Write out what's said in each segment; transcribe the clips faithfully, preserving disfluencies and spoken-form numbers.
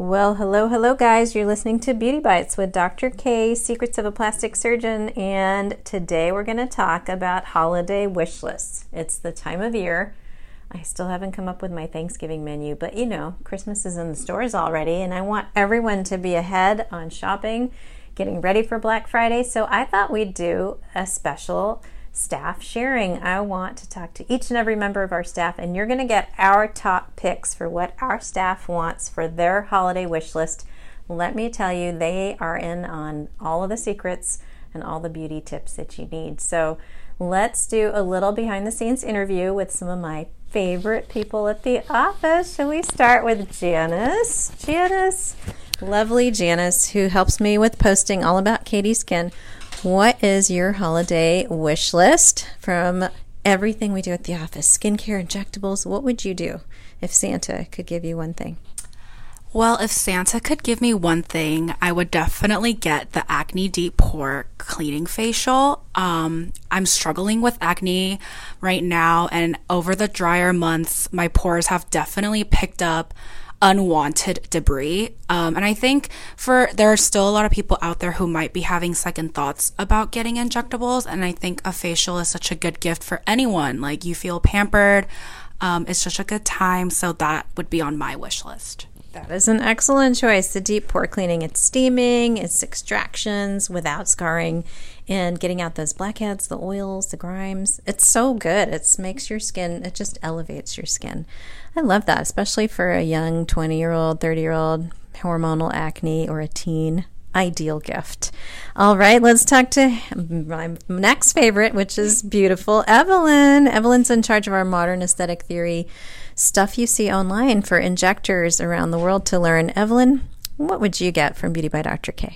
Well, hello, hello, guys. You're listening to Beauty Bites with Doctor K, Secrets of a Plastic Surgeon, and today we're going to talk about holiday wish lists. It's the time of year. I still haven't come up with my Thanksgiving menu, but you know, Christmas is in the stores already, and I want everyone to be ahead on shopping, getting ready for Black Friday, so I thought we'd do a special staff sharing. I want to talk to each and every member of our staff, and you're going to get our top picks for what our staff wants for their holiday wish list. Let me tell you, they are in on all of the secrets and all the beauty tips that you need. So let's do a little behind the scenes interview with some of my favorite people at the office. Shall we start with Janice? Janice, lovely Janice, who helps me with posting all about Katie's Skin. What is your holiday wish list from everything we do at the office? Skincare, injectables. What would you do if Santa could give you one thing? Well, if Santa could give me one thing, I would definitely get the Acne Deep Pore Cleaning Facial. Um, I'm struggling with acne right now, and over the drier months, my pores have definitely picked up unwanted debris. Um, and I think for there are still a lot of people out there who might be having second thoughts about getting injectables. And I think a facial is such a good gift for anyone. Like, you feel pampered. Um, it's such a good time. So that would be on my wish list. That is an excellent choice. The deep pore cleaning, it's steaming, it's extractions without scarring, and getting out those blackheads, the oils, the grimes. It's so good. It makes your skin, it just elevates your skin. I love that, especially for a young twenty-year-old, thirty-year-old, hormonal acne, or a teen. Ideal gift. All right, let's talk to my next favorite, which is beautiful Evelyn. Evelyn's in charge of our modern aesthetic theory stuff you see online for injectors around the world to learn. Evelyn, what would you get from Beauty by Doctor K?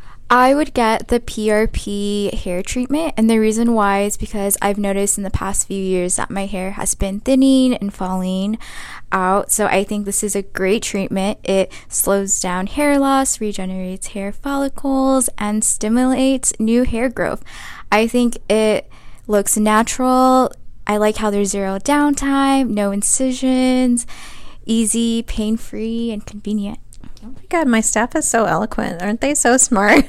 I would get the P R P hair treatment, and the reason why is because I've noticed in the past few years that my hair has been thinning and falling out, so I think this is a great treatment. It slows down hair loss, regenerates hair follicles, and stimulates new hair growth. I think it looks natural. I like how there's zero downtime, no incisions, easy, pain-free, and convenient. Oh my God, my staff is so eloquent. Aren't they so smart?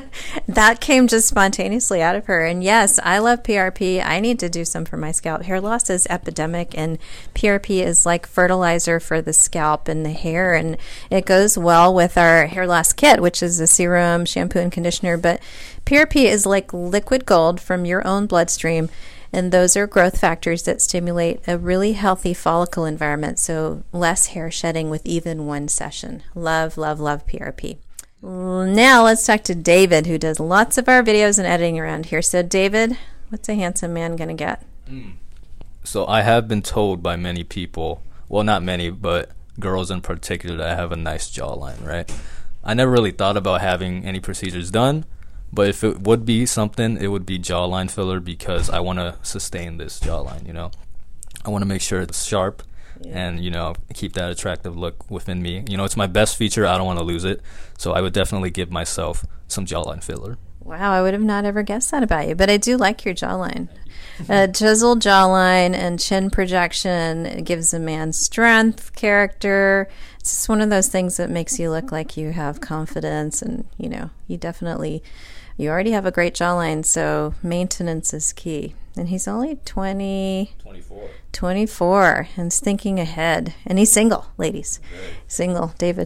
That came just spontaneously out of her. And yes, I love P R P. I need to do some for my scalp. Hair loss is epidemic, and P R P is like fertilizer for the scalp and the hair. And it goes well with our hair loss kit, which is a serum, shampoo, and conditioner. But P R P is like liquid gold from your own bloodstream. And those are growth factors that stimulate a really healthy follicle environment, so less hair shedding with even one session. Love, love, love P R P. Now let's talk to David, who does lots of our videos and editing around here. So David, what's a handsome man going to get? Mm. So I have been told by many people, well, not many, but girls in particular, that I have a nice jawline, right? I never really thought about having any procedures done. But if it would be something, it would be jawline filler, because I want to sustain this jawline, you know. I want to make sure it's sharp yeah. and, you know, keep that attractive look within me. You know, it's my best feature. I don't want to lose it. So I would definitely give myself some jawline filler. Wow, I would have not ever guessed that about you. But I do like your jawline. A chiseled jawline and chin projection, it gives a man strength, character. It's just one of those things that makes you look like you have confidence, and, you know, you definitely... You already have a great jawline, so maintenance is key. And he's only twenty, twenty-four. twenty-four, and he's thinking ahead. And he's single, ladies. Okay. Single, David.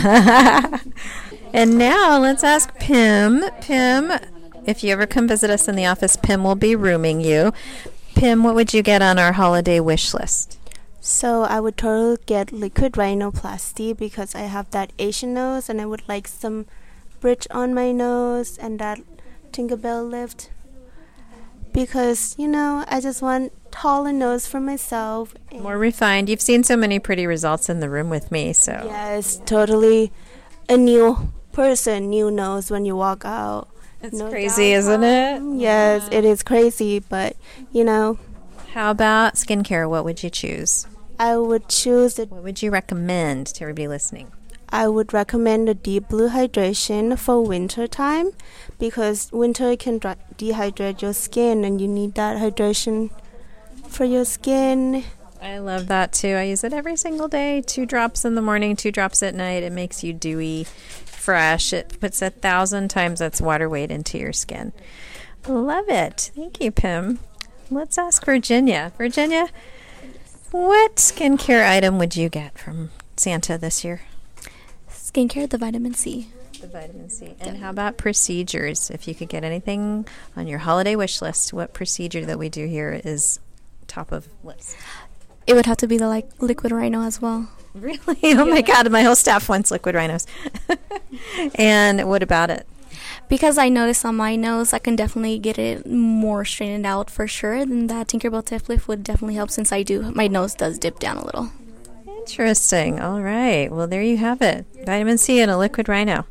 And now let's ask Pim. Pim, if you ever come visit us in the office, Pim will be rooming you. Pim, what would you get on our holiday wish list? So I would totally get liquid rhinoplasty, because I have that Asian nose, and I would like some bridge on my nose and that Tinkerbell lift, because, you know, I just want taller nose for myself. More refined. You've seen so many pretty results in the room with me, so. Yes, totally a new person, new nose when you walk out. It's no crazy, isn't it? Yes, yeah. It is crazy, but, you know. How about skincare? What would you choose? I would choose it. What would you recommend to everybody listening? I would recommend the Deep Blue Hydration for winter time, because winter can dry- dehydrate your skin, and you need that hydration for your skin. I love that too. I use it every single day. Two drops in the morning, two drops at night. It makes you dewy, fresh. It puts a thousand times its water weight into your skin. Love it. Thank you, Pim. Let's ask Virginia. Virginia, what skincare item would you get from Santa this year? Skincare, the vitamin C. The vitamin C. And how about procedures? If you could get anything on your holiday wish list, what procedure that we do here is top of list? It would have to be the like liquid rhino as well. Really? Oh my God, my whole staff wants liquid rhinos. And what about it? Because I noticed on my nose, I can definitely get it more straightened out for sure. Then that Tinkerbell Tip Lift would definitely help since I do, my nose does dip down a little. Interesting. All right. Well, there you have it. Vitamin C and a liquid rhino.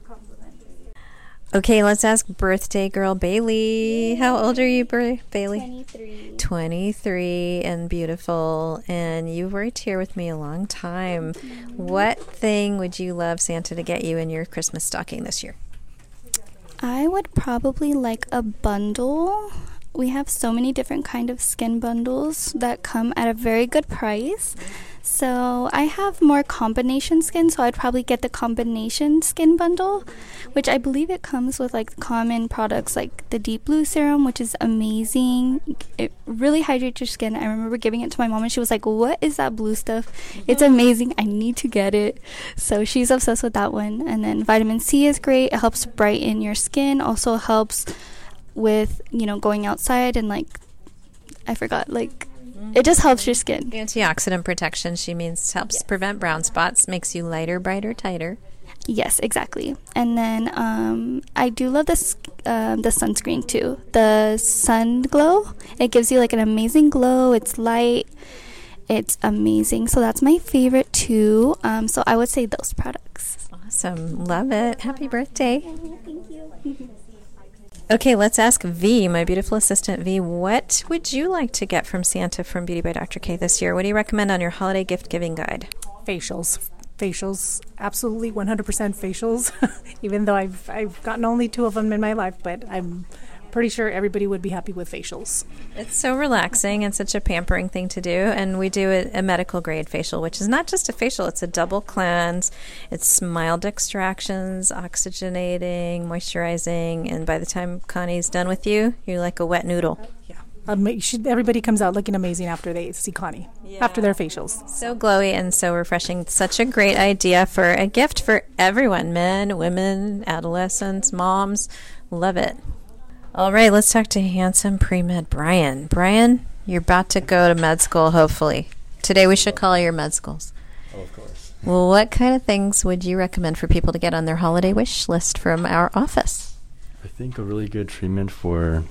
Okay, let's ask birthday girl Bailey. How old are you, Ba- Bailey? twenty-three. twenty-three and beautiful. And you've worked here with me a long time. Mm-hmm. What thing would you love Santa to get you in your Christmas stocking this year? I would probably like a bundle. We have so many different kind of skin bundles that come at a very good price. So I have more combination skin, so I'd probably get the combination skin bundle, which I believe it comes with like common products like the Deep Blue Serum, which is amazing. It really hydrates your skin. I remember giving it to my mom and she was like, "What is that blue stuff? It's amazing. I need to get it." So she's obsessed with that one. And then vitamin C is great. It helps brighten your skin. Also helps with, you know, going outside and like, I forgot, like, it just helps your skin. Antioxidant protection, she means helps yes. prevent brown spots, makes you lighter, brighter, tighter. Yes, exactly. And then um, I do love this uh, the sunscreen too. The Sun Glow. It gives you like an amazing glow. It's light. It's amazing. So that's my favorite too. Um, so I would say those products. Awesome. Love it. Happy birthday. Thank you. Okay, let's ask V, my beautiful assistant V. What would you like to get from Santa from Beauty by Doctor K this year? What do you recommend on your holiday gift giving guide? Facials. Facials. Absolutely one hundred percent facials. Even though I've I've gotten only two of them in my life, but I'm pretty sure everybody would be happy with facials. It's so relaxing and such a pampering thing to do. And we do a, a medical grade facial, which is not just a facial, it's a double cleanse. It's mild extractions, oxygenating, moisturizing. And by the time Connie's done with you, you're like a wet noodle. Yeah. Um, you should, everybody comes out looking amazing after they see Connie, yeah. after their facials. So glowy and so refreshing. Such a great idea for a gift for everyone, men, women, adolescents, moms. Love it. All right, let's talk to handsome pre-med Brian. Brian, you're about to go to med school, hopefully. Today we should call your med schools. Oh, of course. Well, what kind of things would you recommend for people to get on their holiday wish list from our office? I think a really good treatment for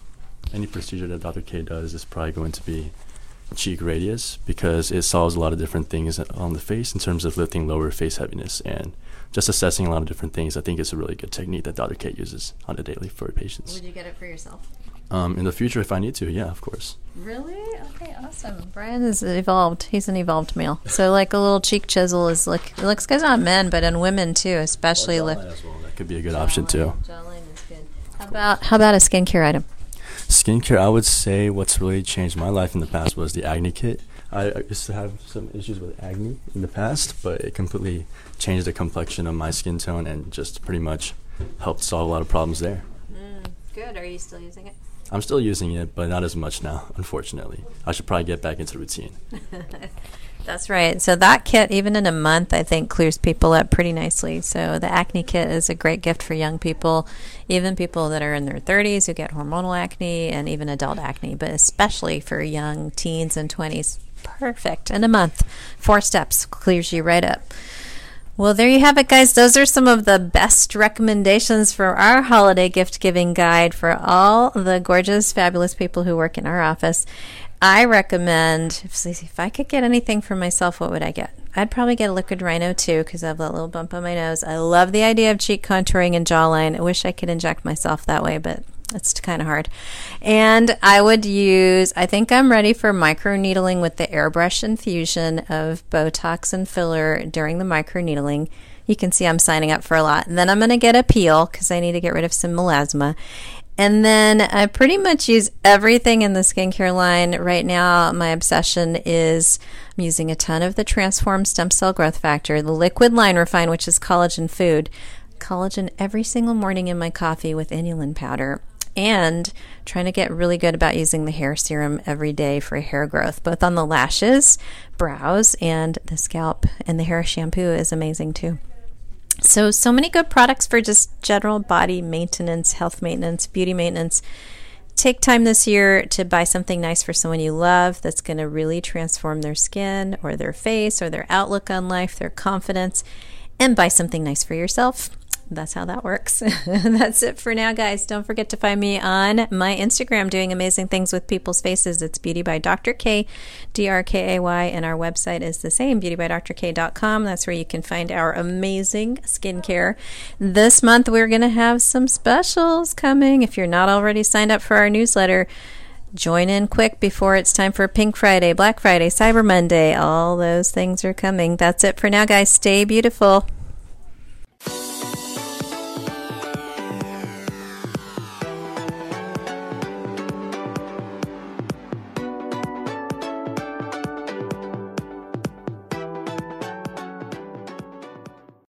any procedure that Doctor K does is probably going to be cheek radius, because it solves a lot of different things on the face in terms of lifting lower face heaviness and just assessing a lot of different things. I think it's a really good technique that Doctor K uses on a daily for patients. Would you get it for yourself? Um, in the future, if I need to, yeah, of course. Really? Okay, awesome. Brian is evolved. He's an evolved male. So like a little cheek chisel is like, it looks good on men, but on women too, especially. Or lift. As well. That could be a good jawline, option too. Jawline is good. How about, how about a skincare item? Skincare, I would say what's really changed my life in the past was the acne kit. I, I used to have some issues with acne in the past, but it completely changed the complexion of my skin tone and just pretty much helped solve a lot of problems there. Mm, good. Are you still using it? I'm still using it, but not as much now, unfortunately. I should probably get back into the routine. That's right. So that kit, even in a month, I think clears people up pretty nicely. So the acne kit is a great gift for young people, even people that are in their thirties who get hormonal acne and even adult acne, but especially for young teens and twenties. Perfect. In a month, four steps clears you right up. Well, there you have it, guys. Those are some of the best recommendations for our holiday gift giving guide for all the gorgeous, fabulous people who work in our office. I recommend, if, if I could get anything for myself, what would I get? I'd probably get a liquid rhino too, because I have that little bump on my nose. I love the idea of cheek contouring and jawline. I wish I could inject myself that way, but it's kind of hard. And I would use, I think I'm ready for microneedling with the airbrush infusion of Botox and filler during the microneedling. You can see I'm signing up for a lot. And then I'm going to get a peel because I need to get rid of some melasma. And then I pretty much use everything in the skincare line. Right now, my obsession is I'm using a ton of the Transform Stem Cell Growth Factor, the Liquid Line Refine, which is collagen food. Collagen every single morning in my coffee with inulin powder. And trying to get really good about using the hair serum every day for hair growth, both on the lashes, brows, and the scalp. And the hair shampoo is amazing too. So, so many good products for just general body maintenance, health maintenance, beauty maintenance. Take time this year to buy something nice for someone you love that's going to really transform their skin or their face or their outlook on life, their confidence, and buy something nice for yourself. That's how that works. That's it for now, guys. Don't forget to find me on my Instagram doing amazing things with people's faces. It's Beauty by Doctor K, D R K A Y, and our website is the same, beauty by doctor k dot com. That's where you can find our amazing skincare. This month, we're going to have some specials coming. If you're not already signed up for our newsletter, join in quick before it's time for Pink Friday, Black Friday, Cyber Monday. All those things are coming. That's it for now, guys. Stay beautiful.